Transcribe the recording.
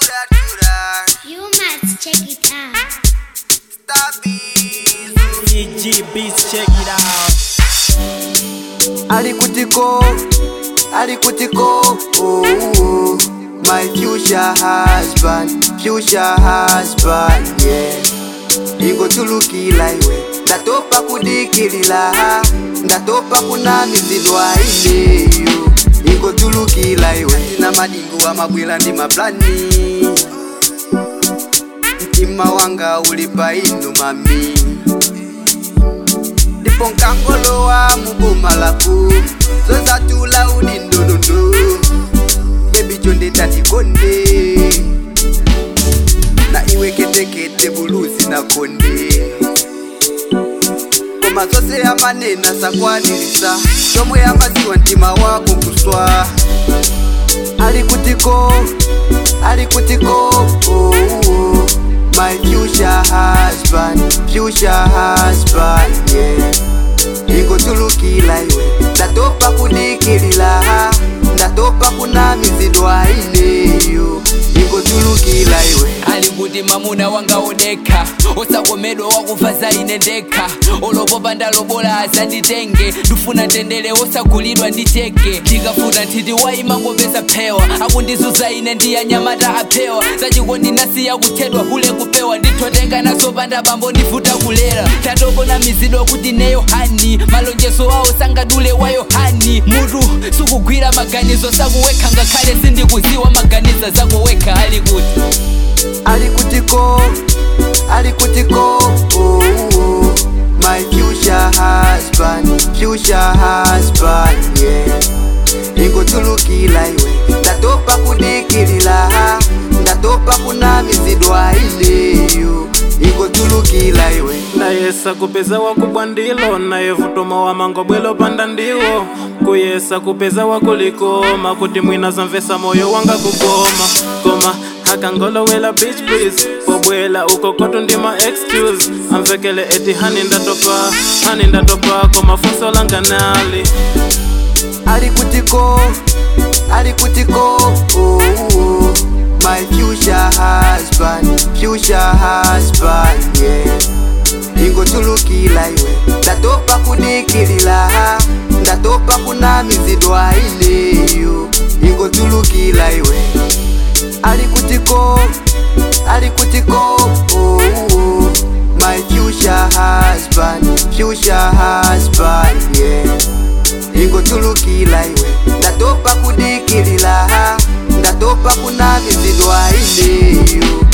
You must check it out. EG Beats, check it out. Alikutiko, oh, my future husband, yeah. Ingo tulukila iwe, ndatopa kudikilila, ndatopa kunamizidwa ineyo. Ingo tulukila iwe, na madingu wa mabwila ndi maplani. Mtima wanga ulipa inu mami. Ndipo nkangolo wa mubuma laku, zonza tula udindodondo. Ebi chonde tati konde, na iwe kete kete buluzi na konde. Koma zose ya manena sakwanilisa, tomwe ya maziwa ntima wako kuswa. Alikutiko, oh, my future husband, yeah. Ingo tulukila iwe, ndatopa kudikilila, ndatopa kunamizidwa ineyo. Ingo tulukila iwe. Alikuti mamuna wanga odeka, osakomedwa wakufaza inendeka. Olopopa ndalobola azanditenge, ndufuna tendele osagulidwa ndicheke. Ndikafuna ntiti waimangopeza pewa, akundizuza ine ndiyanyamata apewa. Zachikondi nasiya kuthedwa hule kupewa, ndithotenga nasopanda bambo ndivuta kulera. Tatoko na mizidwa kuti neyo hani, malonjeso wawo sangadule wa Yohani. Mutu sukugwira maganizo sakuweka, ngakhale sindikuziwa maganiza zako weka. Alikutiko, oh, my future husband, yeah. Ingo tulukila iwe, ndatopa kudikilila, ndatopa kunamizidwa ineyo. Ingo tulukila iwe. Na yesa kupeza wakubwandilo, na yevutoma wa mangobwelo panda ndiwo. Kuyesa kupeza wakulikoma, kuti mwina zamvesa moyo wanga kukoma. Koma hakangolo wela beach breeze, pobwela ukokoto ndima excuse. Amvekele eti hani ndatopa, koma funso langanali. Alikutiko, oh, my future husband, yeah. Ingo tulukila iwe, ndatopa kudikilila, ndatopa kunamizidwa ineyo. Ingo tulukila iwe. Alikutiko, oh, my future husband, yeah. Ingo tulukila iwe, ndatopa kudikilila, ndatopa kunamizidwa ineyo.